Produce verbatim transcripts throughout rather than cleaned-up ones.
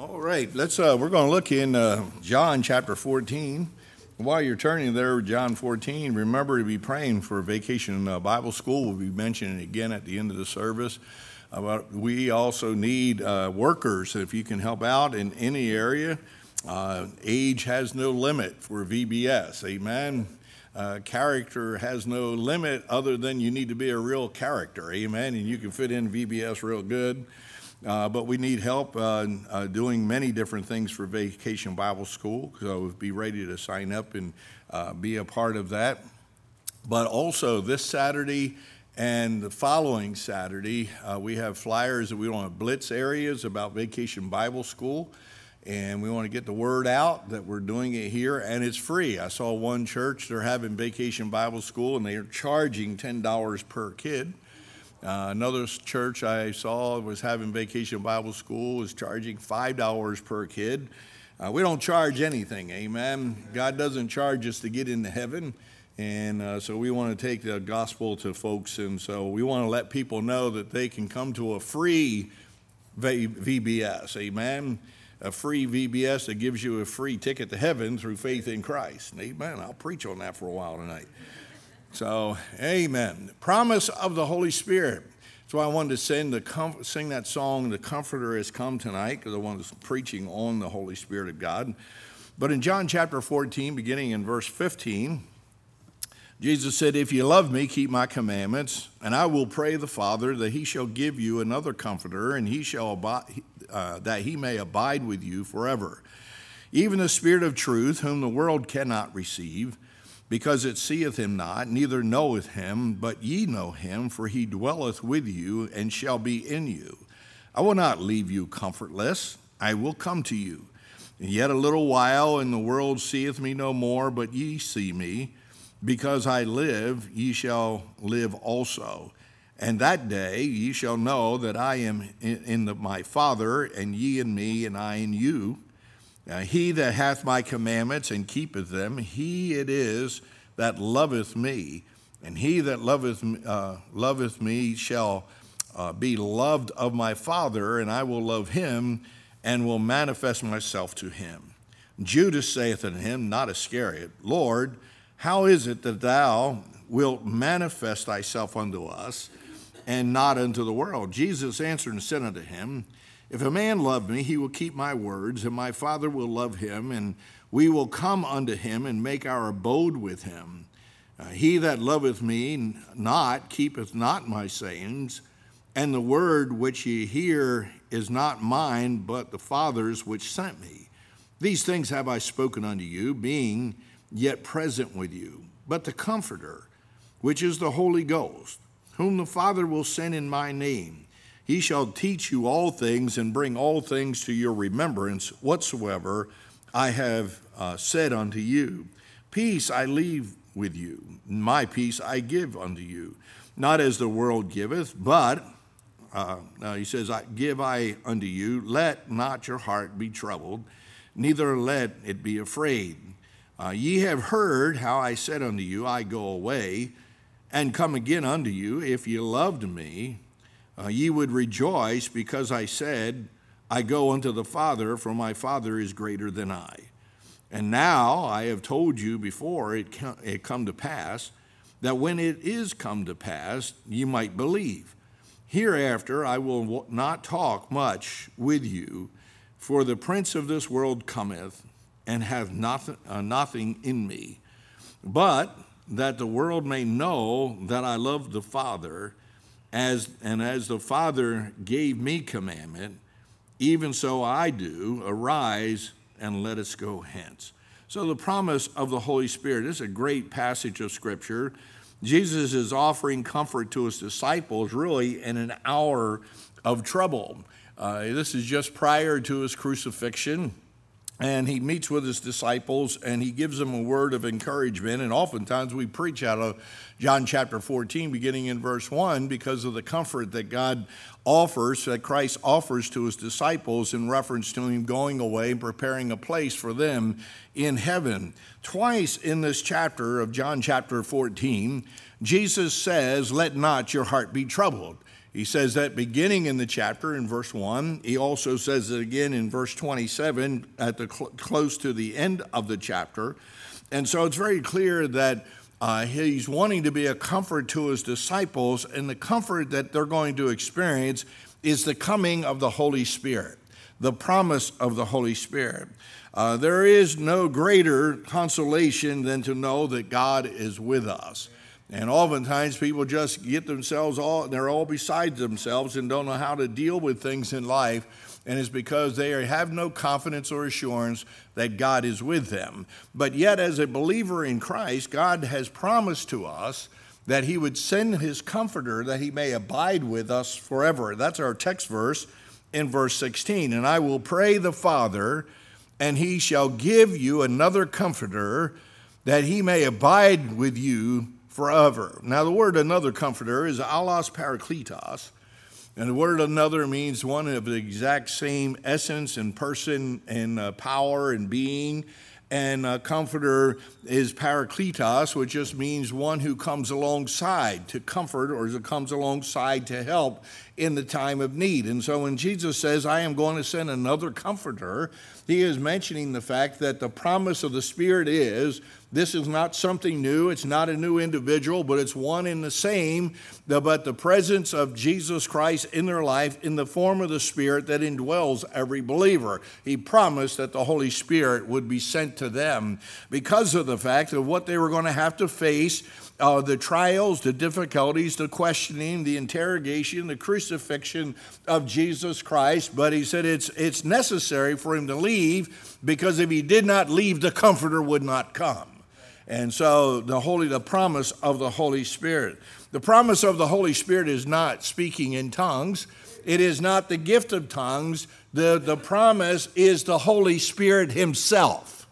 All right, let's. Uh, we're going to look in uh, John chapter fourteen. While you're turning there, John fourteen, remember to be praying for Vacation uh, Bible School. We'll be mentioning it again at the end of the service. Uh, but we also need uh, workers. If you can help out in any area, uh, age has no limit for V B S. Amen. Uh, character has no limit other than you need to be a real character. Amen. And you can fit in V B S real good. Uh, but we need help uh, uh, doing many different things for Vacation Bible School, so be ready to sign up and uh, be a part of that. But also this Saturday and the following Saturday, uh, we have flyers that we want to blitz areas about Vacation Bible School, and we want to get the word out that we're doing it here, and it's free. I saw one church, they're having Vacation Bible School, and they're charging ten dollars per kid. Uh, another church I saw was having Vacation Bible School, was charging five dollars per kid. Uh, we don't charge anything, amen. God doesn't charge us to get into heaven, and uh, so we want to take the gospel to folks, and so we want to let people know that they can come to a free v- VBS, amen. A free V B S that gives you a free ticket to heaven through faith in Christ, amen. I'll preach on that for a while tonight. So, amen. Promise of the Holy Spirit. So I wanted to sing, the com- sing that song, The Comforter Has Come Tonight, because I was preaching on the Holy Spirit of God. But in John chapter fourteen, beginning in verse fifteen, Jesus said, "If you love me, keep my commandments, and I will pray the Father that he shall give you another comforter, and he shall abide, uh, that he may abide with you forever. Even the Spirit of truth, whom the world cannot receive, because it seeth him not, neither knoweth him, but ye know him, for he dwelleth with you and shall be in you. I will not leave you comfortless, I will come to you. And yet a little while, and the world seeth me no more, but ye see me. Because I live, ye shall live also. And that day ye shall know that I am in, in the, my Father, and ye in me, and I in you. Uh, he that hath my commandments and keepeth them, he it is that loveth me. And he that loveth, uh, loveth me shall uh, be loved of my Father, and I will love him, and will manifest myself to him. Judas saith unto him, not Iscariot, Lord, how is it that thou wilt manifest thyself unto us, and not unto the world? Jesus answered and said unto him, If a man love me, he will keep my words, and my Father will love him, and we will come unto him and make our abode with him. Uh, he that loveth me not keepeth not my sayings, and the word which ye hear is not mine, but the Father's which sent me. These things have I spoken unto you, being yet present with you. But the Comforter, which is the Holy Ghost, whom the Father will send in my name, he shall teach you all things and bring all things to your remembrance whatsoever I have uh, said unto you. Peace I leave with you, my peace I give unto you. Not as the world giveth, but, uh, now he says, I give I unto you. Let not your heart be troubled, neither let it be afraid. Uh, ye have heard how I said unto you, I go away, and come again unto you. If ye loved me, Uh, ye would rejoice, because I said, I go unto the Father, for my Father is greater than I. And now I have told you before it, com- it come to pass, that when it is come to pass, ye might believe. Hereafter I will not talk much with you, for the prince of this world cometh, and hath nothing, uh, nothing in me. But that the world may know that I love the Father, As, and as the Father gave me commandment, even so I do. Arise and let us go hence. So the promise of the Holy Spirit, this is a great passage of Scripture. Jesus is offering comfort to his disciples really in an hour of trouble. Uh, this is just prior to his crucifixion. And he meets with his disciples, and he gives them a word of encouragement. And oftentimes we preach out of John chapter fourteen, beginning in verse one, because of the comfort that God offers, that Christ offers to his disciples in reference to him going away and preparing a place for them in heaven. Twice in this chapter of John chapter fourteen, Jesus says, let not your heart be troubled. He says that beginning in the chapter in verse one. He also says it again in verse twenty-seven at the cl- close to the end of the chapter. And so it's very clear that uh, he's wanting to be a comfort to his disciples, and the comfort that they're going to experience is the coming of the Holy Spirit, the promise of the Holy Spirit. Uh, there is no greater consolation than to know that God is with us. And oftentimes people just get themselves all, they're all beside themselves and don't know how to deal with things in life. And it's because they have no confidence or assurance that God is with them. But yet, as a believer in Christ, God has promised to us that he would send his comforter that he may abide with us forever. That's our text verse in verse sixteen. And I will pray the Father, and he shall give you another comforter that he may abide with you forever. Now, the word another comforter is allos parakletos, and the word another means one of the exact same essence and person and uh, power and being. And uh, comforter is parakletos, which just means one who comes alongside to comfort or comes alongside to help in the time of need. And so when Jesus says, I am going to send another comforter, he is mentioning the fact that the promise of the Spirit is this is not something new. It's not a new individual, but it's one and the same. But the presence of Jesus Christ in their life in the form of the Spirit that indwells every believer. He promised that the Holy Spirit would be sent to them because of the fact of what they were going to have to face, uh, the trials, the difficulties, the questioning, the interrogation, the crucifixion of Jesus Christ. But he said it's it's necessary for him to leave, because if he did not leave, the Comforter would not come. And so the holy, the promise of the Holy Spirit. The promise of the Holy Spirit is not speaking in tongues. It is not the gift of tongues. The, the promise is the Holy Spirit himself.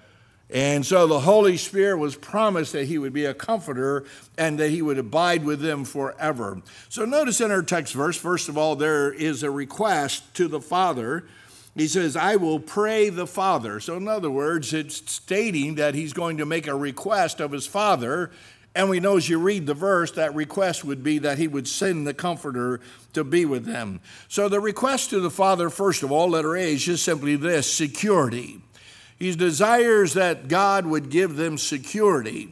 And so the Holy Spirit was promised that he would be a comforter and that he would abide with them forever. So notice in our text verse, first of all, there is a request to the Father. He says, I will pray the Father. So in other words, it's stating that he's going to make a request of his Father. And we know as you read the verse, that request would be that he would send the Comforter to be with them. So the request to the Father, first of all, letter A, is just simply this: security. He desires that God would give them security.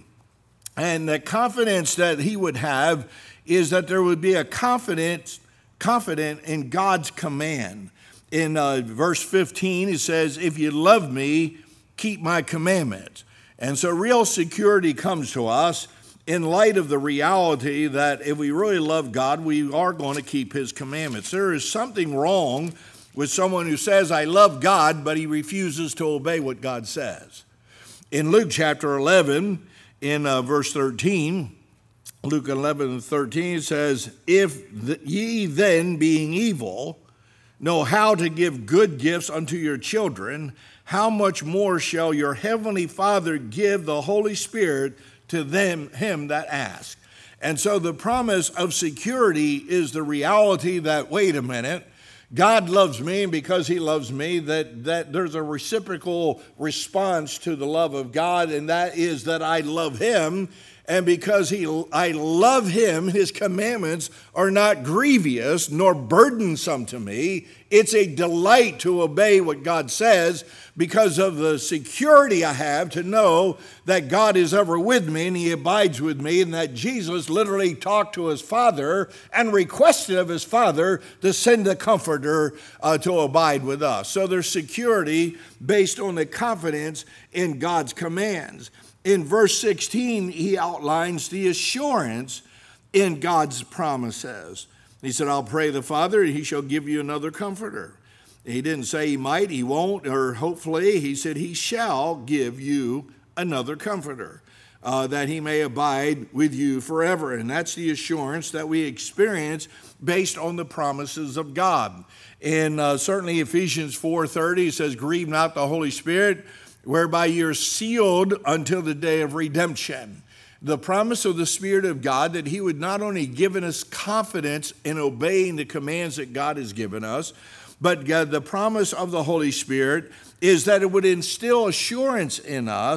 And the confidence that he would have is that there would be a confidence, confident in God's command. In uh, verse fifteen, it says, if you love me, keep my commandments. And so real security comes to us in light of the reality that if we really love God, we are going to keep his commandments. There is something wrong with someone who says, I love God, but he refuses to obey what God says. In Luke chapter eleven, in uh, verse thirteen, Luke eleven and thirteen says, if the, ye then, being evil, know how to give good gifts unto your children, how much more shall your heavenly Father give the Holy Spirit to them, him that ask? And so the promise of security is the reality that, wait a minute, God loves me, and because he loves me, that, that there's a reciprocal response to the love of God, and that is that I love him. And because he, I love him, his commandments are not grievous nor burdensome to me. It's a delight to obey what God says because of the security I have to know that God is ever with me and he abides with me, and that Jesus literally talked to his Father and requested of his Father to send a Comforter uh, to abide with us. So there's security based on the confidence in God's commands. In verse sixteen, he outlines the assurance in God's promises. He said, I'll pray the Father, and he shall give you another comforter. He didn't say he might, he won't, or hopefully. He said he shall give you another comforter, uh, that he may abide with you forever. And that's the assurance that we experience based on the promises of God. In uh, certainly Ephesians four thirty, it says, grieve not the Holy Spirit, whereby you're sealed until the day of redemption. The promise of the Spirit of God that he would not only give us confidence in obeying the commands that God has given us, but God, the promise of the Holy Spirit is that it would instill assurance in us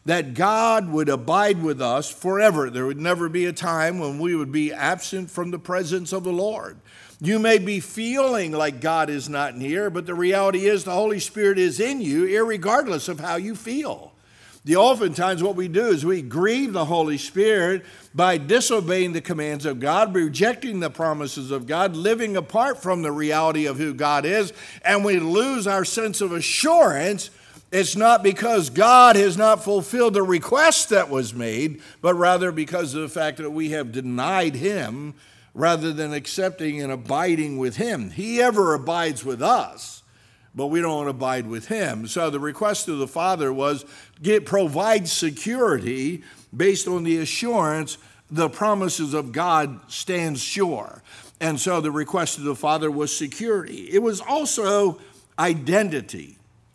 that God would abide with us forever. There would never be a time when we would be absent from the presence of the Lord. You may be feeling like God is not near, but the reality is the Holy Spirit is in you, irregardless of how you feel. The oftentimes what we do is we grieve the Holy Spirit by disobeying the commands of God, rejecting the promises of God, living apart from the reality of who God is, and we lose our sense of assurance. It's not because God has not fulfilled the request that was made, but rather because of the fact that we have denied him rather than accepting and abiding with him. He ever abides with us, but we don't abide with him. So the request of the Father was get provide security based on the assurance the promises of God stand sure. And so the request of the Father was security. It was also identity.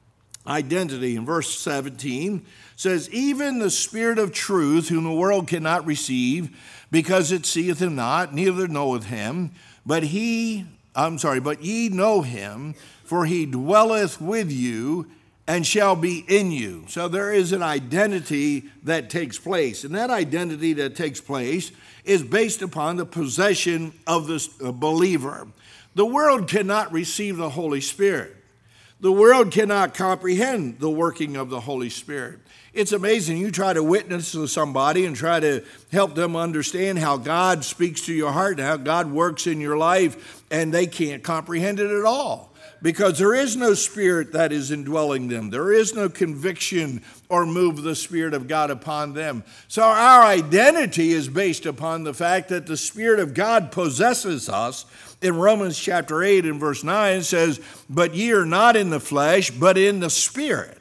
Identity in verse seventeen says, even the Spirit of truth, whom the world cannot receive, because it seeth him not, neither knoweth him, but he, I'm sorry, but ye know him, for he dwelleth with you and shall be in you. So there is an identity that takes place, and that identity that takes place is based upon the possession of the believer. The world cannot receive the Holy Spirit. The world cannot comprehend the working of the Holy Spirit. It's amazing. You try to witness to somebody and try to help them understand how God speaks to your heart and how God works in your life, and they can't comprehend it at all because there is no Spirit that is indwelling them. There is no conviction or move of the Spirit of God upon them. So our identity is based upon the fact that the Spirit of God possesses us. In Romans chapter eight and verse nine it says, but ye are not in the flesh, but in the Spirit.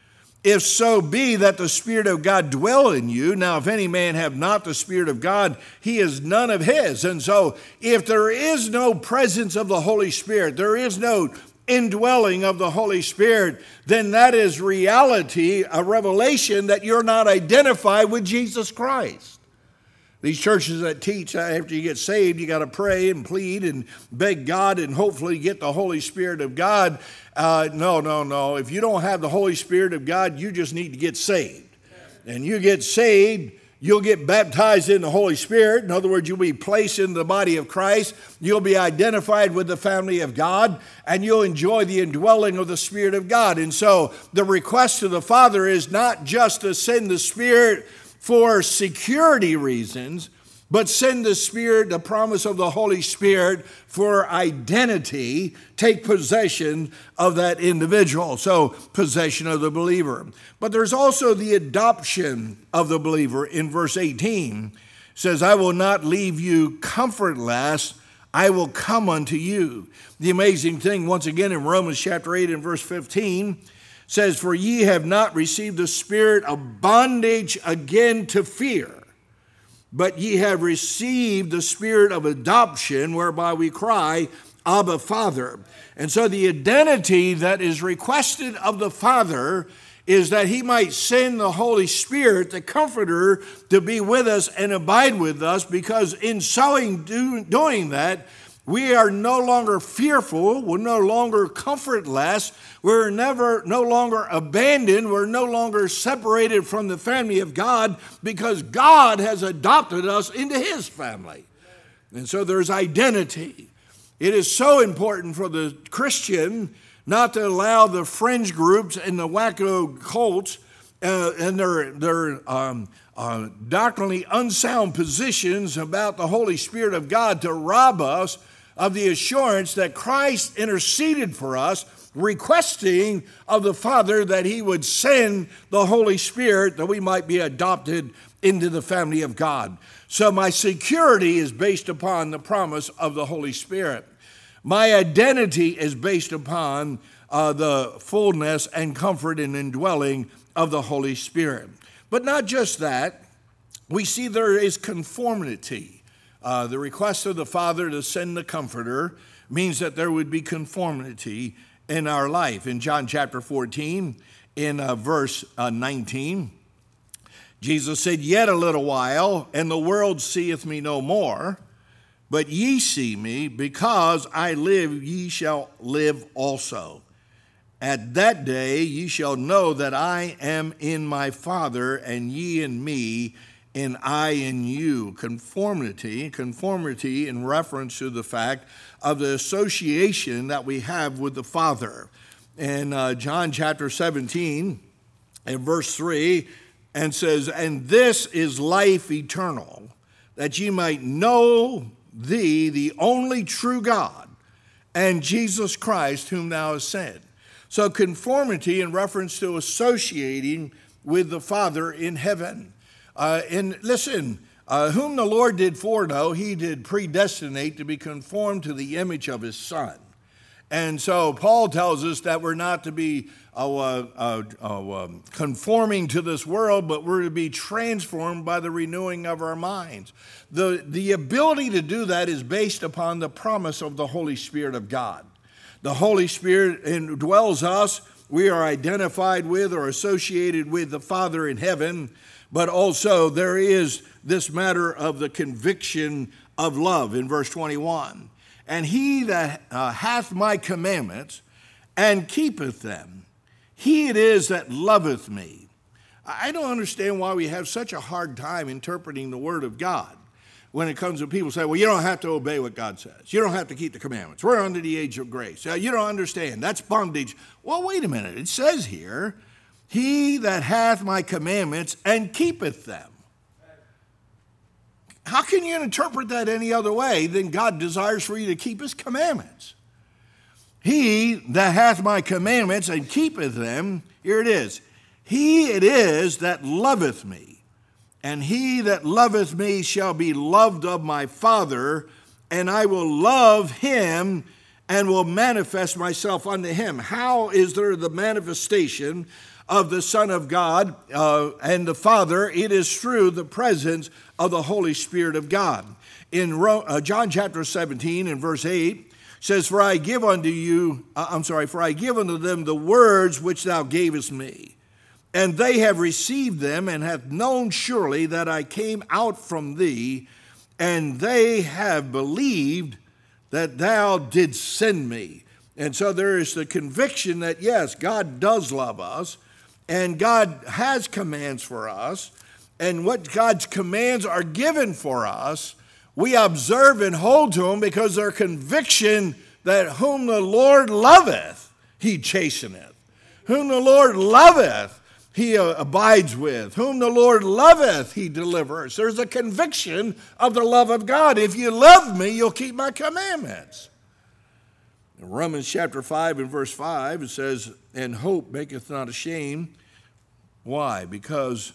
If so be that the Spirit of God dwell in you. Now, if any man have not the Spirit of God, he is none of his. And so if there is no presence of the Holy Spirit, there is no indwelling of the Holy Spirit, then that is reality, a revelation that you're not identified with Jesus Christ. These churches that teach after you get saved, you got to pray and plead and beg God and hopefully get the Holy Spirit of God. Uh, no, no, no. If you don't have the Holy Spirit of God, you just need to get saved. And you get saved, you'll get baptized in the Holy Spirit. In other words, you'll be placed in the body of Christ. You'll be identified with the family of God, and you'll enjoy the indwelling of the Spirit of God. And so the request of the Father is not just to send the Spirit for security reasons, but send the Spirit, the promise of the Holy Spirit, for identity. Take possession of that individual. So possession of the believer. But there's also the adoption of the believer in verse eighteen. It says, I will not leave you comfortless. I will come unto you. The amazing thing, once again, in Romans chapter eight and verse fifteen, says, for ye have not received the spirit of bondage again to fear, but ye have received the spirit of adoption, whereby we cry, Abba, Father. And so the identity that is requested of the Father is that he might send the Holy Spirit, the Comforter, to be with us and abide with us, because in so do, doing that, we are no longer fearful, we're no longer comfortless, we're never no longer abandoned, we're no longer separated from the family of God, because God has adopted us into his family. And so there's identity. It is so important for the Christian not to allow the fringe groups and the wacko cults uh, and their, their um, uh, doctrinally unsound positions about the Holy Spirit of God to rob us of the assurance that Christ interceded for us, requesting of the Father that he would send the Holy Spirit that we might be adopted into the family of God. So my security is based upon the promise of the Holy Spirit. My identity is based upon uh, the fullness and comfort and indwelling of the Holy Spirit. But not just that, we see there is conformity. Uh, the request of the Father to send the Comforter means that there would be conformity in our life. In John chapter fourteen, in uh, verse uh, nineteen, Jesus said, yet a little while, and the world seeth me no more, but ye see me, because I live, ye shall live also. At that day ye shall know that I am in my Father, and ye in me, and I in you. Conformity, conformity in reference to the fact of the association that we have with the Father. In uh, John chapter seventeen, and verse three, and says, and this is life eternal, that ye might know thee, the only true God, and Jesus Christ, whom thou hast sent. So conformity in reference to associating with the Father in heaven. Uh, and listen, uh, whom the Lord did foreknow, he did predestinate to be conformed to the image of his Son. And so Paul tells us that we're not to be uh, uh, uh, um, conforming to this world, but we're to be transformed by the renewing of our minds. The, the ability to do that is based upon the promise of the Holy Spirit of God. The Holy Spirit indwells us. We are identified with or associated with the Father in heaven, but also there is this matter of the conviction of love in verse twenty-one. And he that uh, hath my commandments and keepeth them, he it is that loveth me. I don't understand why we have such a hard time interpreting the Word of God when it comes to people say, well, you don't have to obey what God says. You don't have to keep the commandments. We're under the age of grace. You don't understand. That's bondage. Well, wait a minute. It says here, he that hath my commandments and keepeth them. How can you interpret that any other way than God desires for you to keep his commandments? He that hath my commandments and keepeth them, here it is, he it is that loveth me. And he that loveth me shall be loved of my Father, and I will love him and will manifest myself unto him. How is there the manifestation of the Son of God uh, and the Father? It is through the presence of the Holy Spirit of God. In Ro- uh, John chapter seventeen and verse eight says, For I give unto you, uh, I'm sorry, for I give unto them the words which thou gavest me. And they have received them, and have known surely that I came out from thee, and they have believed that thou didst send me. And so there is the conviction that, yes, God does love us, and God has commands for us, and what God's commands are given for us, we observe and hold to them because they're conviction that whom the Lord loveth, he chasteneth. Whom the Lord loveth, he abides with. Whom the Lord loveth, he delivers. There's a conviction of the love of God. If you love me, you'll keep my commandments. In Romans chapter five and verse five, it says, And hope maketh not ashamed. Why? Because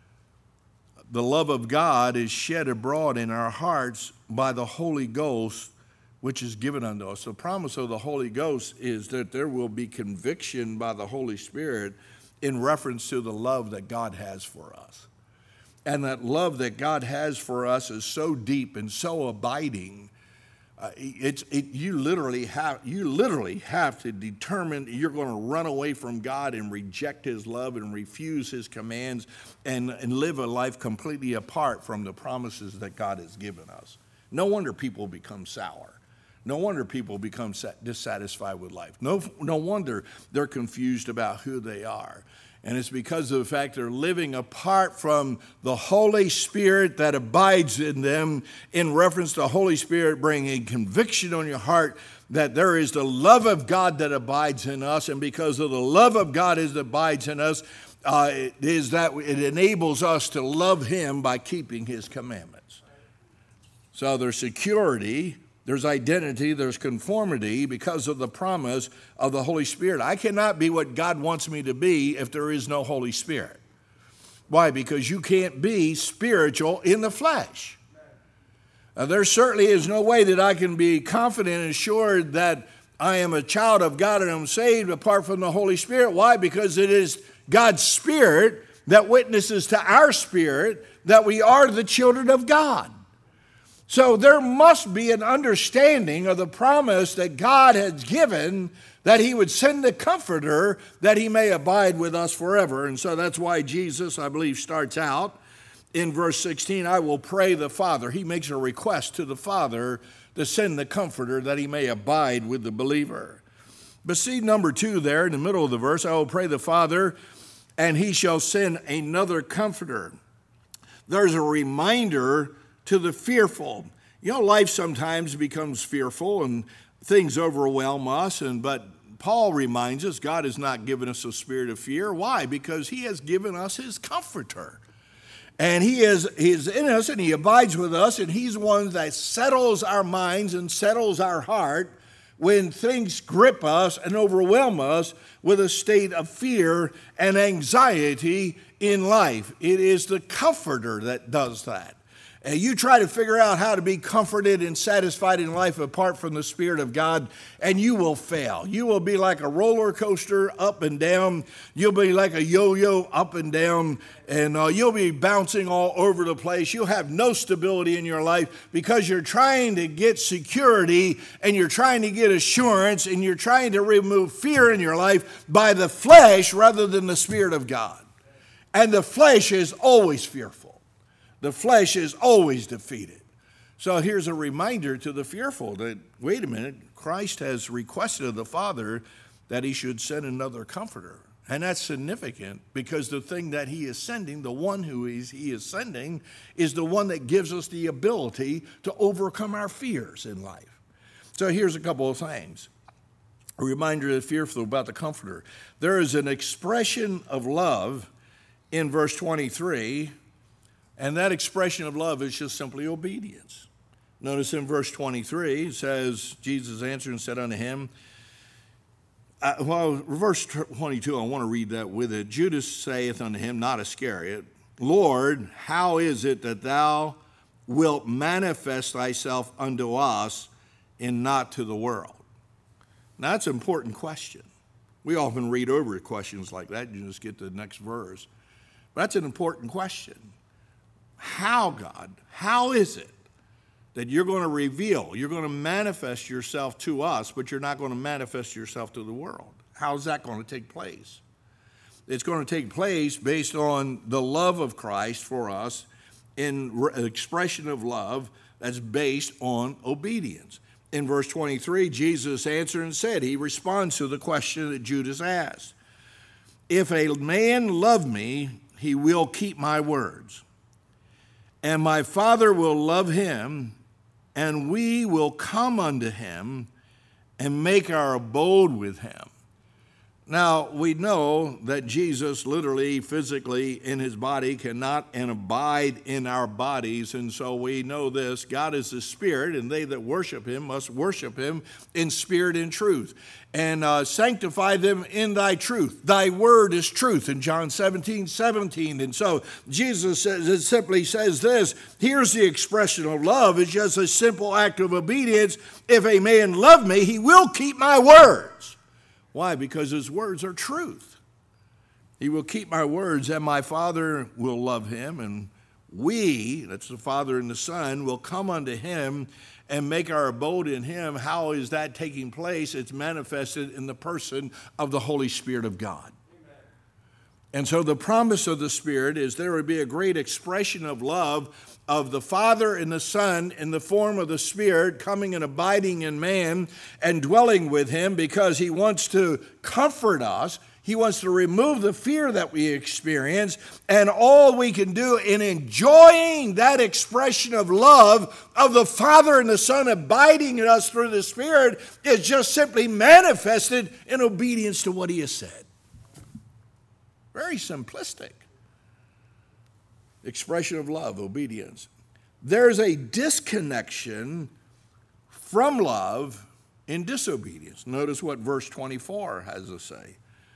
the love of God is shed abroad in our hearts by the Holy Ghost, which is given unto us. The promise of the Holy Ghost is that there will be conviction by the Holy Spirit in reference to the love that God has for us. And that love that God has for us is so deep and so abiding. Uh, it's it, you literally have you literally have to determine you're going to run away from God and reject his love and refuse his commands and, and live a life completely apart from the promises that God has given us. No wonder people become sour. No wonder people become dissatisfied with life. No, no wonder they're confused about who they are. And it's because of the fact they're living apart from the Holy Spirit that abides in them, in reference to the Holy Spirit bringing conviction on your heart that there is the love of God that abides in us. And because of the love of God that abides in us, uh, it is that it enables us to love him by keeping his commandments. So there's security, there's identity, there's conformity because of the promise of the Holy Spirit. I cannot be what God wants me to be if there is no Holy Spirit. Why? Because you can't be spiritual in the flesh. Now, there certainly is no way that I can be confident and assured that I am a child of God and I'm saved apart from the Holy Spirit. Why? Because it is God's Spirit that witnesses to our spirit that we are the children of God. So there must be an understanding of the promise that God has given that he would send the Comforter that he may abide with us forever. And so that's why Jesus, I believe, starts out in verse sixteen, I will pray the Father. He makes a request to the Father to send the Comforter that he may abide with the believer. But see number two there in the middle of the verse, I will pray the Father, and he shall send another comforter. There's a reminder to the fearful. You know, life sometimes becomes fearful and things overwhelm us, and but Paul reminds us God has not given us a spirit of fear. Why? Because he has given us his comforter. And he is, he is in us and he abides with us, and he's one that settles our minds and settles our heart when things grip us and overwhelm us with a state of fear and anxiety in life. It is the comforter that does that. And you try to figure out how to be comforted and satisfied in life apart from the Spirit of God, and you will fail. You will be like a roller coaster up and down. You'll be like a yo-yo up and down, and uh, you'll be bouncing all over the place. You'll have no stability in your life because you're trying to get security, and you're trying to get assurance, and you're trying to remove fear in your life by the flesh rather than the Spirit of God. And the flesh is always fearful. The flesh is always defeated. So here's a reminder to the fearful that, wait a minute, Christ has requested of the Father that he should send another comforter. And that's significant because the thing that he is sending, the one who is, he is sending, is the one that gives us the ability to overcome our fears in life. So here's a couple of things. A reminder to the fearful about the comforter. There is an expression of love in verse twenty-three. And that expression of love is just simply obedience. Notice in verse twenty-three, it says, Jesus answered and said unto him, uh, well, verse twenty-two, I want to read that with it. Judas saith unto him, not Iscariot, Lord, how is it that thou wilt manifest thyself unto us and not to the world? Now, that's an important question. We often read over questions like that. You just get to the next verse. But that's an important question. How, God, how is it that you're going to reveal, you're going to manifest yourself to us, but you're not going to manifest yourself to the world? How's that going to take place? It's going to take place based on the love of Christ for us in re- expression of love that's based on obedience. In verse twenty-three, Jesus answered and said, he responds to the question that Judas asked. If a man love me, he will keep my words. And my Father will love him, and we will come unto him and make our abode with him. Now, we know that Jesus literally, physically, in his body cannot and abide in our bodies. And so we know this, God is the Spirit, and they that worship him must worship him in spirit and truth. And uh, sanctify them in thy truth. Thy word is truth in John seventeen, seventeen. And so Jesus says, it simply says this, here's the expression of love. It's just a simple act of obedience. If a man love me, he will keep my words. Why? Because his words are truth. He will keep my words, and my Father will love him, and we, that's the Father and the Son, will come unto him and make our abode in him. How is that taking place? It's manifested in the person of the Holy Spirit of God. Amen. And so the promise of the Spirit is there would be a great expression of love of the Father and the Son in the form of the Spirit coming and abiding in man and dwelling with him, because he wants to comfort us. He wants to remove the fear that we experience, and all we can do in enjoying that expression of love of the Father and the Son abiding in us through the Spirit is just simply manifested in obedience to what he has said. Very simplistic. Expression of love, obedience. There's a disconnection from love in disobedience. Notice what verse twenty-four has to say.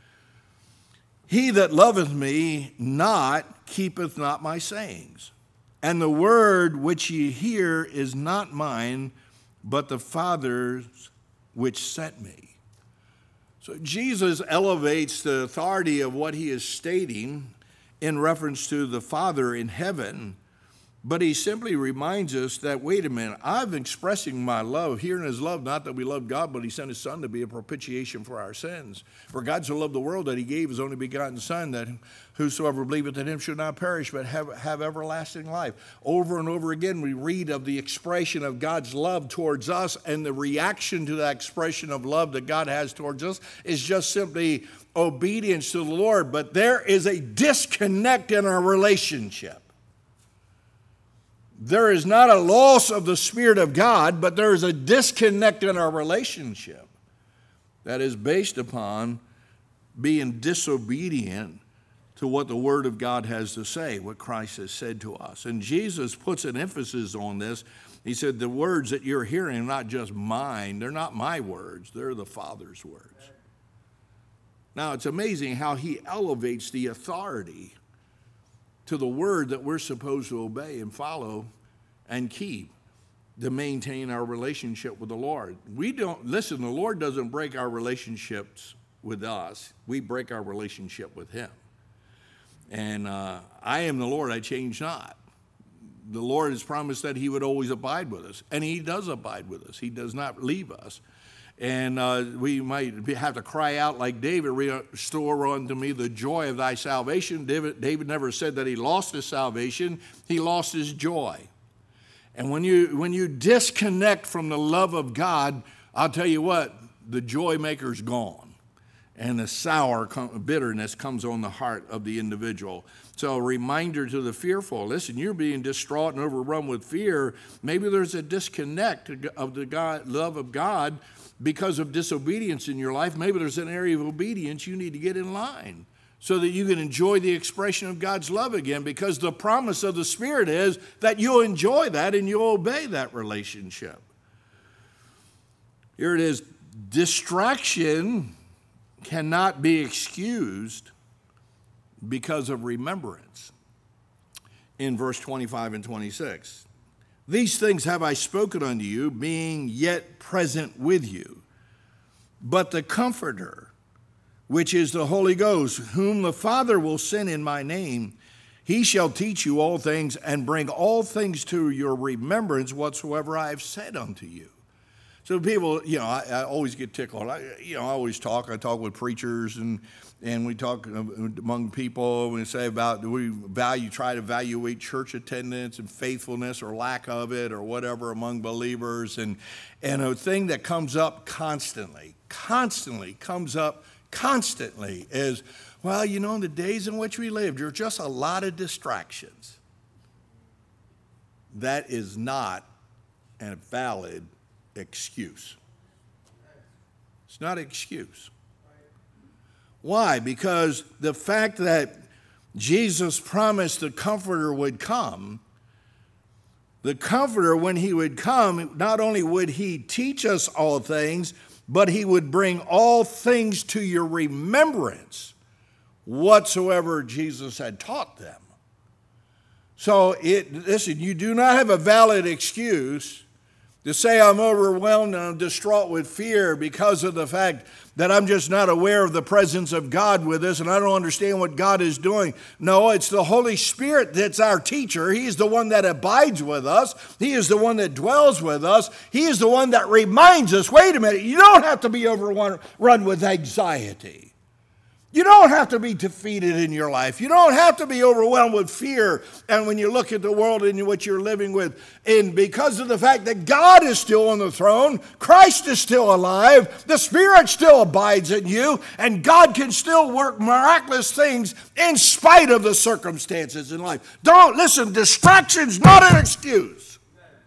He that loveth me not keepeth not my sayings, and the word which ye hear is not mine, but the Father's which sent me. So Jesus elevates the authority of what he is stating in reference to the Father in heaven But he simply reminds us that, wait a minute, I'm expressing my love, here in his love, not that we love God, but he sent his son to be a propitiation for our sins. For God so loved the world that he gave his only begotten son, that whosoever believeth in him should not perish, but have, have everlasting life. Over and over again, we read of the expression of God's love towards us, and the reaction to that expression of love that God has towards us is just simply obedience to the Lord. But there is a disconnect in our relationship. There is not a loss of the Spirit of God, but there is a disconnect in our relationship that is based upon being disobedient to what the Word of God has to say, what Christ has said to us. And Jesus puts an emphasis on this. He said, the words that you're hearing are not just mine. They're not my words. They're the Father's words. Now, it's amazing how he elevates the authority to the word that we're supposed to obey and follow and keep to maintain our relationship with the Lord. We don't, listen, the Lord doesn't break our relationships with us. We break our relationship with him. And uh, I am the Lord, I change not. The Lord has promised that he would always abide with us, and he does abide with us. He does not leave us. And uh, we might have to cry out like David, restore unto me the joy of thy salvation. David, David never said that he lost his salvation. He lost his joy. And when you, when you disconnect from the love of God, I'll tell you what, the joy maker's gone. And the sour bitterness comes on the heart of the individual. So a reminder to the fearful, listen, you're being distraught and overrun with fear. Maybe there's a disconnect of the God, love of God because of disobedience in your life. Maybe there's an area of obedience you need to get in line so that you can enjoy the expression of God's love again, because the promise of the Spirit is that you'll enjoy that and you'll obey that relationship. Here it is, distraction cannot be excused because of remembrance. In verse twenty-five and twenty-six, these things have I spoken unto you, being yet present with you. But the Comforter, which is the Holy Ghost, whom the Father will send in my name, he shall teach you all things and bring all things to your remembrance whatsoever I have said unto you. So people, you know, I, I always get tickled. I, you know, I always talk. I talk with preachers, and and we talk among people. We say about do we value, try to evaluate church attendance and faithfulness or lack of it or whatever among believers. And and a thing that comes up constantly, constantly comes up constantly is, well, you know, in the days in which we lived, there are just a lot of distractions. That is not a valid excuse. It's not an excuse. Why? Because the fact that Jesus promised the Comforter would come, the Comforter, when he would come, not only would he teach us all things, but he would bring all things to your remembrance whatsoever Jesus had taught them. So, it, listen, you do not have a valid excuse to say I'm overwhelmed and I'm distraught with fear because of the fact that I'm just not aware of the presence of God with us and I don't understand what God is doing. No, it's the Holy Spirit that's our teacher. He's the one that abides with us. He is the one that dwells with us. He is the one that reminds us, wait a minute, you don't have to be overrun with anxiety. You don't have to be defeated in your life. You don't have to be overwhelmed with fear. And when you look at the world in which you're living with, and because of the fact that God is still on the throne, Christ is still alive, the Spirit still abides in you, and God can still work miraculous things in spite of the circumstances in life. Don't, listen, distraction's not an excuse.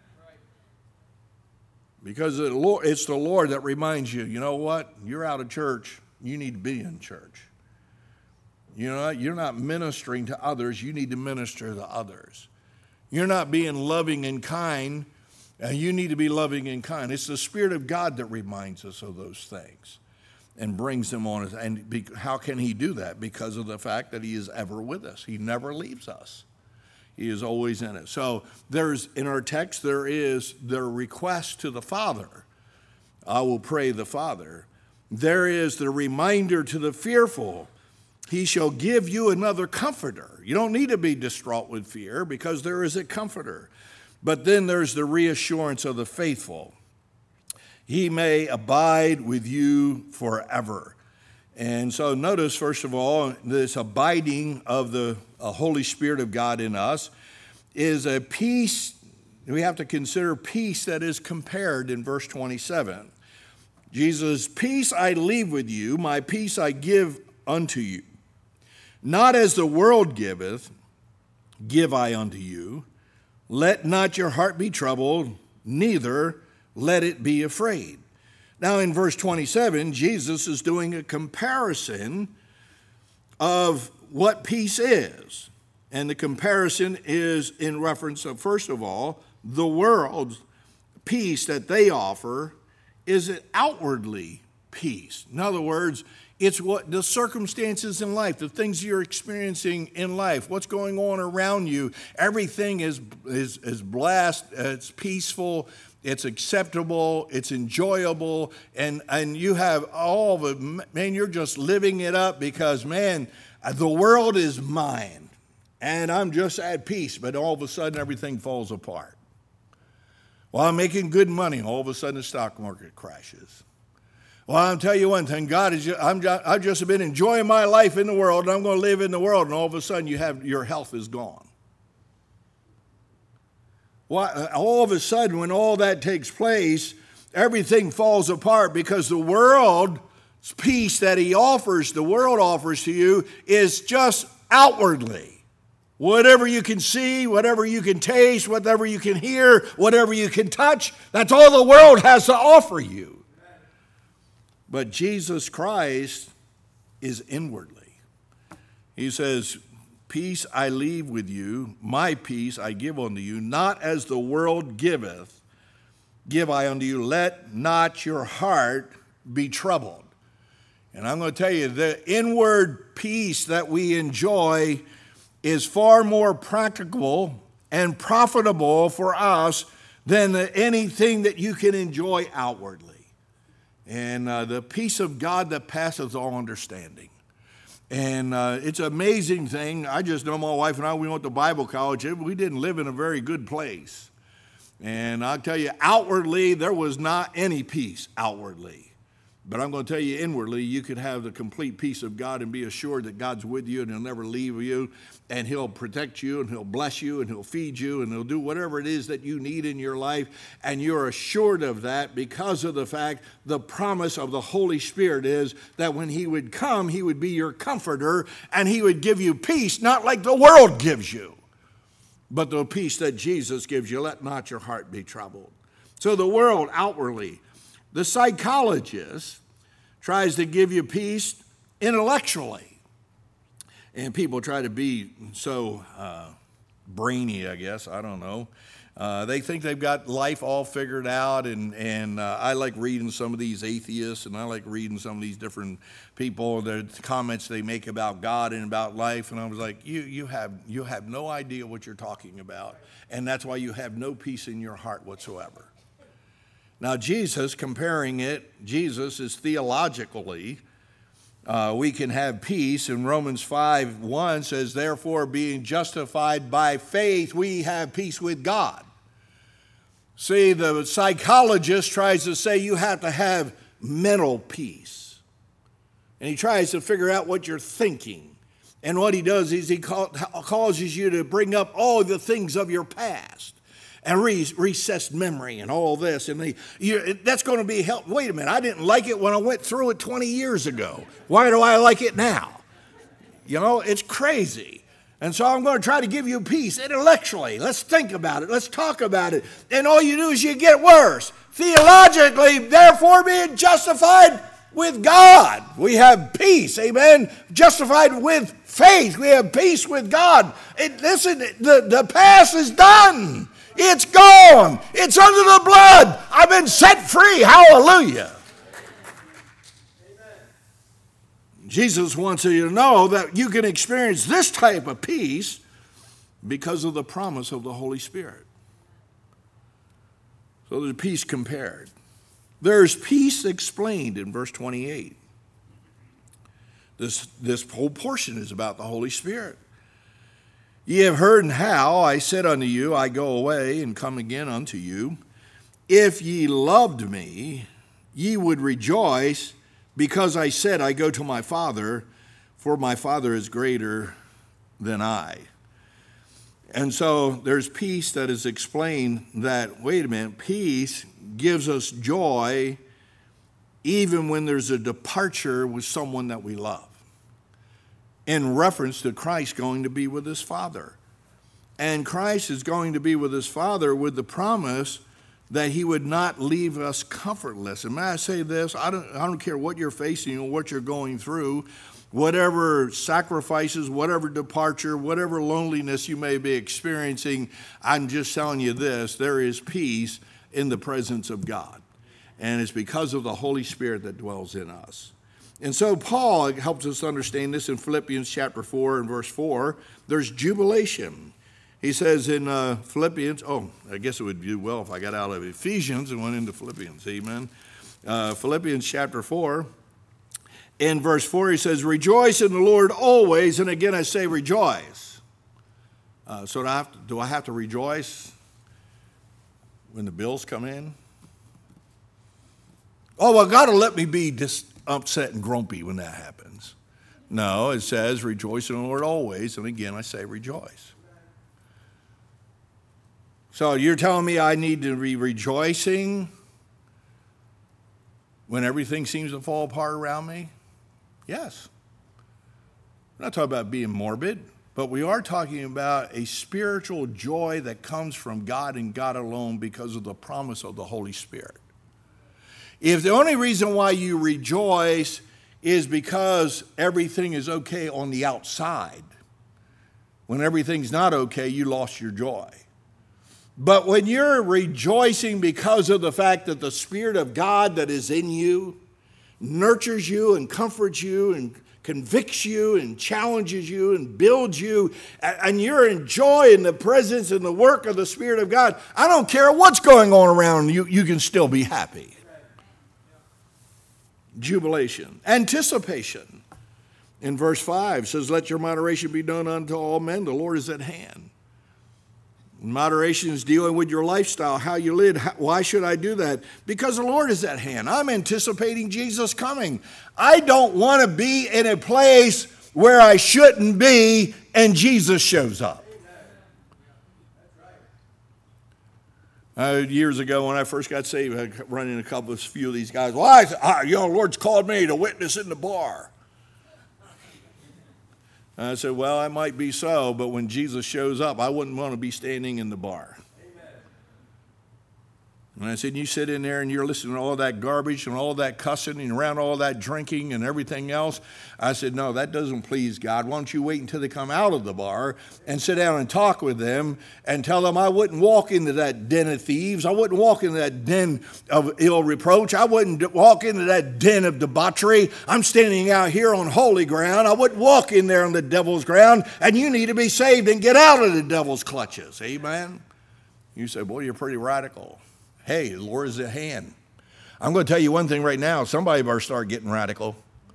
Because it's the Lord that reminds you, you know what? You're out of church. You need to be in church. You know, you're not ministering to others. You need to minister to others. You're not being loving and kind. And you need to be loving and kind. It's the Spirit of God that reminds us of those things and brings them on us. And be, how can he do that? Because of the fact that he is ever with us. He never leaves us. He is always in it. So there's, in our text, there is the request to the Father. I will pray the Father. There is the reminder to the fearful. he shall give you another comforter. You don't need to be distraught with fear because there is a comforter. But then there's the reassurance of the faithful. He may abide with you forever. And so notice, first of all, this abiding of the uh, Holy Spirit of God in us is a peace. We have to consider peace that is compared in verse twenty-seven. Jesus, peace I leave with you, my peace I give unto you. Not as the world giveth, give I unto you. Let not your heart be troubled, neither let it be afraid. Now in verse twenty-seven, Jesus is doing a comparison of what peace is. And the comparison is in reference of, first of all, the world's peace that they offer is it outwardly peace. In other words, it's what the circumstances in life, the things you're experiencing in life, what's going on around you. Everything is is is blessed. It's peaceful. It's acceptable. It's enjoyable, and and you have all the man. You're just living it up because man, the world is mine, and I'm just at peace. But all of a sudden, everything falls apart. Well, I'm making good money. All of a sudden, the stock market crashes. Well, I'll tell you one thing. God is. Just, I'm. Just, I've just been enjoying my life in the world, and I'm going to live in the world. And all of a sudden, you have your health is gone. Well, all of a sudden, when all that takes place, everything falls apart because the world's peace that He offers, the world offers to you, is just outwardly. Whatever you can see, whatever you can taste, whatever you can hear, whatever you can touch, that's all the world has to offer you. But Jesus Christ is inwardly. He says, peace I leave with you, my peace I give unto you, not as the world giveth, give I unto you. Let not your heart be troubled. And I'm going to tell you, the inward peace that we enjoy is far more practical and profitable for us than anything that you can enjoy outwardly. And uh, the peace of God that passeth all understanding. And uh, it's an amazing thing. I just know my wife and I, we went to Bible college. We didn't live in a very good place. And I'll tell you, outwardly, there was not any peace outwardly. But I'm going to tell you, inwardly, you can have the complete peace of God and be assured that God's with you and He'll never leave you. And He'll protect you and He'll bless you and He'll feed you and He'll do whatever it is that you need in your life. And you're assured of that because of the fact the promise of the Holy Spirit is that when He would come, He would be your comforter and He would give you peace, not like the world gives you, but the peace that Jesus gives you. Let not your heart be troubled. So the world outwardly, the psychologist tries to give you peace intellectually. And people try to be so uh, brainy, I guess. I don't know. Uh, they think they've got life all figured out. And, and uh, I like reading some of these atheists, and I like reading some of these different people, the comments they make about God and about life. And I was like, you, you, have, you have no idea what you're talking about. And that's why you have no peace in your heart whatsoever. Now, Jesus, comparing it, Jesus is theologically, uh, we can have peace. And Romans five one says, therefore, being justified by faith, we have peace with God. See, the psychologist tries to say you have to have mental peace. And he tries to figure out what you're thinking. And what he does is he call, causes you to bring up all the things of your past. And re- recessed memory and all this. And they, you, that's going to be help. Wait a minute, I didn't like it when I went through it twenty years ago. Why do I like it now? You know, it's crazy. And so I'm going to try to give you peace intellectually. Let's think about it. Let's talk about it. And all you do is you get worse. Theologically, therefore being justified with God. We have peace, amen? Justified with faith. We have peace with God. It, listen, the, the past is done. It's gone. It's under the blood. I've been set free. Hallelujah. Amen. Jesus wants you to know that you can experience this type of peace because of the promise of the Holy Spirit. So there's peace compared. There's peace explained in verse twenty-eight. This, this whole portion is about the Holy Spirit. Ye have heard how I said unto you, I go away and come again unto you. If ye loved me, ye would rejoice, because I said, I go to my Father, for my Father is greater than I. And so there's peace that is explained that, wait a minute, peace gives us joy even when there's a departure with someone that we love, in reference to Christ going to be with his Father. And Christ is going to be with his Father with the promise that he would not leave us comfortless. And may I say this, I don't, I don't care what you're facing or what you're going through, whatever sacrifices, whatever departure, whatever loneliness you may be experiencing, I'm just telling you this, there is peace in the presence of God. And it's because of the Holy Spirit that dwells in us. And so Paul helps us understand this in Philippians chapter four and verse four. There's jubilation. He says in uh, Philippians, oh, I guess it would do well if I got out of Ephesians and went into Philippians, amen. Uh, Philippians chapter four, in verse four, he says, rejoice in the Lord always. And again, I say rejoice. Uh, so do I, have to, do I have to rejoice when the bills come in? Oh, well, God will let me be dis- upset and grumpy when that happens. No, it says rejoice in the Lord always. And again, I say rejoice. So you're telling me I need to be rejoicing when everything seems to fall apart around me? Yes. We're not talking about being morbid, but we are talking about a spiritual joy that comes from God and God alone because of the promise of the Holy Spirit. If the only reason why you rejoice is because everything is okay on the outside, when everything's not okay, you lost your joy. But when you're rejoicing because of the fact that the Spirit of God that is in you nurtures you and comforts you and convicts you and challenges you and builds you, and you're enjoying the presence and the work of the Spirit of God, I don't care what's going on around you, you can still be happy. Jubilation. Anticipation. In verse five says, let your moderation be done unto all men. The Lord is at hand. Moderation is dealing with your lifestyle, how you live. Why should I do that? Because the Lord is at hand. I'm anticipating Jesus coming. I don't want to be in a place where I shouldn't be and Jesus shows up. Uh, years ago when I first got saved, I run into a couple of few of these guys. Well, I, I, you know, the Lord's called me to witness in the bar. And I said, well, that might be so, but when Jesus shows up, I wouldn't want to be standing in the bar. And I said, you sit in there and you're listening to all that garbage and all that cussing and around all that drinking and everything else. I said, no, that doesn't please God. Why don't you wait until they come out of the bar and sit down and talk with them and tell them I wouldn't walk into that den of thieves. I wouldn't walk into that den of ill reproach. I wouldn't walk into that den of debauchery. I'm standing out here on holy ground. I wouldn't walk in there on the devil's ground, and you need to be saved and get out of the devil's clutches. Amen? You say, boy, you're pretty radical. Hey, the Lord is at hand. I'm going to tell you one thing right now. Somebody better start getting radical.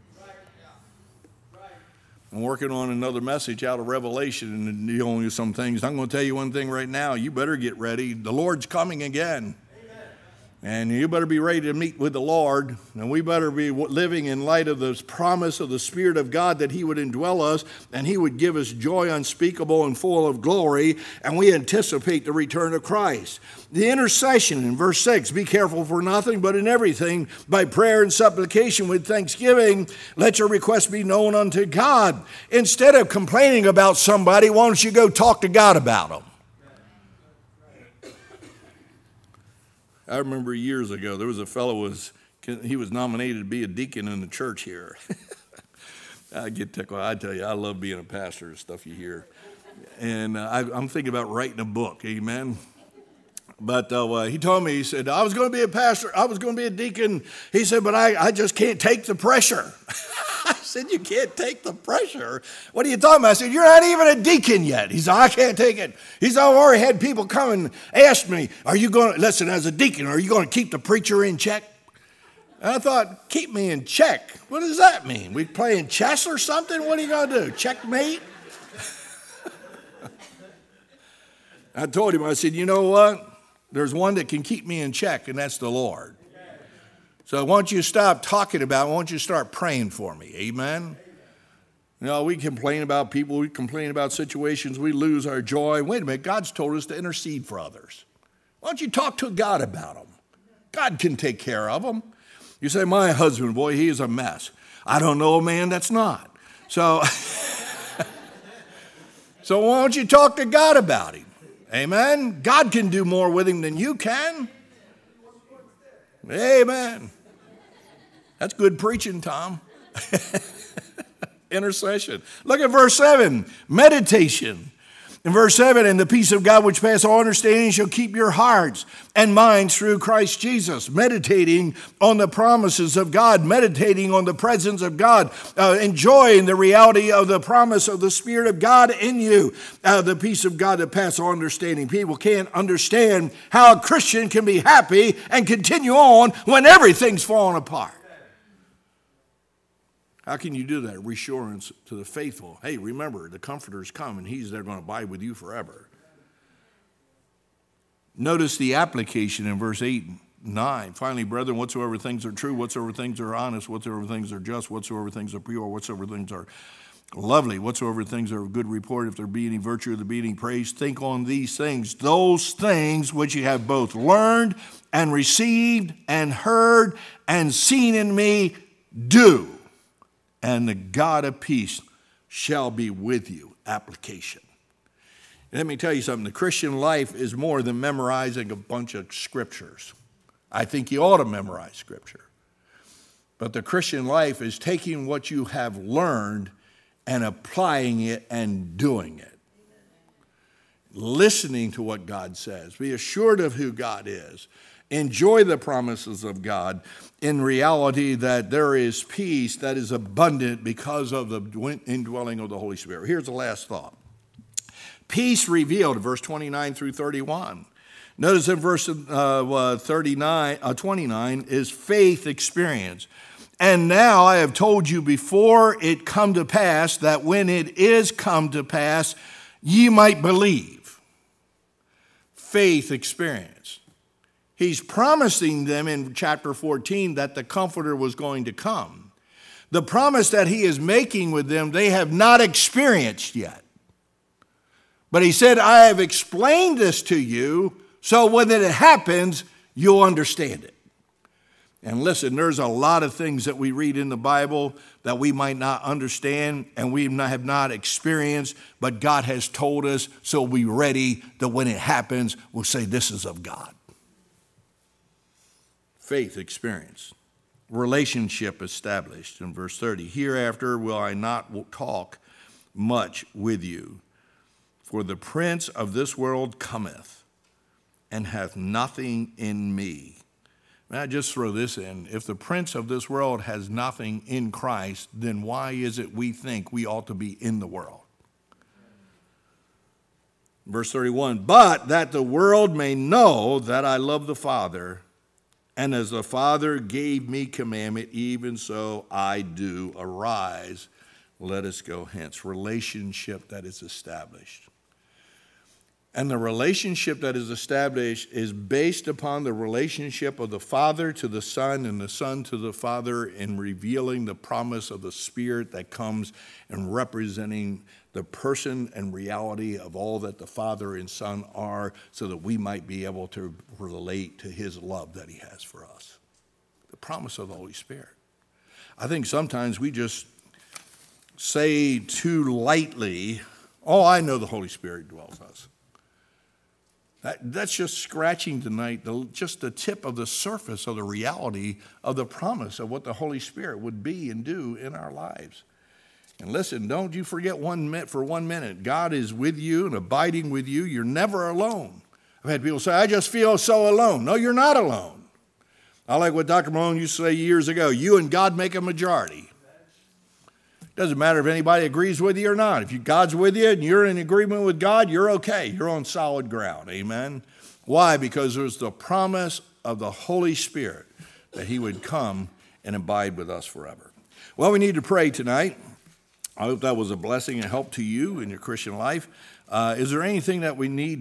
I'm working on another message out of Revelation and dealing with some things. I'm going to tell you one thing right now. You better get ready. The Lord's coming again. And you better be ready to meet with the Lord. And we better be living in light of this promise of the Spirit of God that he would indwell us and he would give us joy unspeakable and full of glory. And we anticipate the return of Christ. The intercession in verse six, be careful for nothing, but in everything, by prayer and supplication with thanksgiving, let your requests be known unto God. Instead of complaining about somebody, why don't you go talk to God about them? I remember years ago, there was a fellow, was he was nominated to be a deacon in the church here. I get tickled. I tell you, I love being a pastor and stuff you hear. And uh, I, I'm thinking about writing a book, amen. But uh, he told me, he said, I was going to be a pastor, I was going to be a deacon. He said, but I, I just can't take the pressure. I said, you can't take the pressure? What are you talking about? I said, you're not even a deacon yet. He said, I can't take it. He said, I've already had people come and ask me, are you going to, listen, as a deacon, are you going to keep the preacher in check? And I thought, keep me in check. What does that mean? We playing chess or something? What are you going to do? Checkmate? I told him, I said, you know what? There's one that can keep me in check, and that's the Lord. So why don't you stop talking about it? Why don't you start praying for me? Amen? You know, we complain about people. We complain about situations. We lose our joy. Wait a minute. God's told us to intercede for others. Why don't you talk to God about them? God can take care of them. You say, my husband, boy, he is a mess. I don't know a man that's not. So, so why don't you talk to God about him? Amen? God can do more with him than you can. Amen. That's good preaching, Tom. Intercession. Look at verse seven. Meditation. In verse seven, and the peace of God which passes all understanding shall keep your hearts and minds through Christ Jesus. Meditating on the promises of God, meditating on the presence of God, uh, enjoying the reality of the promise of the Spirit of God in you. Uh, the peace of God that passes all understanding. People can't understand how a Christian can be happy and continue on when everything's falling apart. How can you do that? Reassurance to the faithful. Hey, remember, the Comforter's come, and he's there going to abide with you forever. Notice the application in verse eight and nine. Finally, brethren, whatsoever things are true, whatsoever things are honest, whatsoever things are just, whatsoever things are pure, whatsoever things are lovely, whatsoever things are of good report, if there be any virtue, if there be any praise, think on these things. Those things which you have both learned and received and heard and seen in me, do. And the God of peace shall be with you. Application. Let me tell you something. The Christian life is more than memorizing a bunch of scriptures. I think you ought to memorize scripture. But the Christian life is taking what you have learned and applying it and doing it. Listening to what God says. Be assured of who God is. Enjoy the promises of God in reality that there is peace that is abundant because of the indwelling of the Holy Spirit. Here's the last thought. Peace revealed, verse twenty-nine through thirty-one. Notice in verse uh, thirty-nine, uh, twenty-nine is faith experience. And now I have told you before it come to pass that when it is come to pass, ye might believe. Faith experience. He's promising them in chapter fourteen that the Comforter was going to come. The promise that he is making with them, they have not experienced yet. But he said, I have explained this to you, so when it happens, you'll understand it. And listen, there's a lot of things that we read in the Bible that we might not understand and we have not experienced, but God has told us, so be ready that when it happens, we'll say, this is of God. Faith experience. Relationship established in verse thirty. Hereafter will I not talk much with you, for the prince of this world cometh and hath nothing in me. May I just throw this in? If the prince of this world has nothing in Christ, then why is it we think we ought to be in the world? Verse thirty-one, but that the world may know that I love the Father, and as the Father gave me commandment, even so I do. Arise, let us go hence. Relationship that is established. And the relationship that is established is based upon the relationship of the Father to the Son and the Son to the Father in revealing the promise of the Spirit that comes and representing the person and reality of all that the Father and Son are, so that we might be able to relate to his love that he has for us. The promise of the Holy Spirit. I think sometimes we just say too lightly, oh, I know the Holy Spirit dwells in us. That, that's just scratching tonight, the, just the tip of the surface of the reality of the promise of what the Holy Spirit would be and do in our lives. And listen, don't you forget one minute for one minute. God is with you and abiding with you. You're never alone. I've had people say, I just feel so alone. No, you're not alone. I like what Doctor Malone used to say years ago. You and God make a majority. Doesn't matter if anybody agrees with you or not. If you, God's with you and you're in agreement with God, you're okay. You're on solid ground. Amen. Why? Because there's the promise of the Holy Spirit that he would come and abide with us forever. Well, we need to pray tonight. I hope that was a blessing and help to you in your Christian life. Uh, is there anything that we need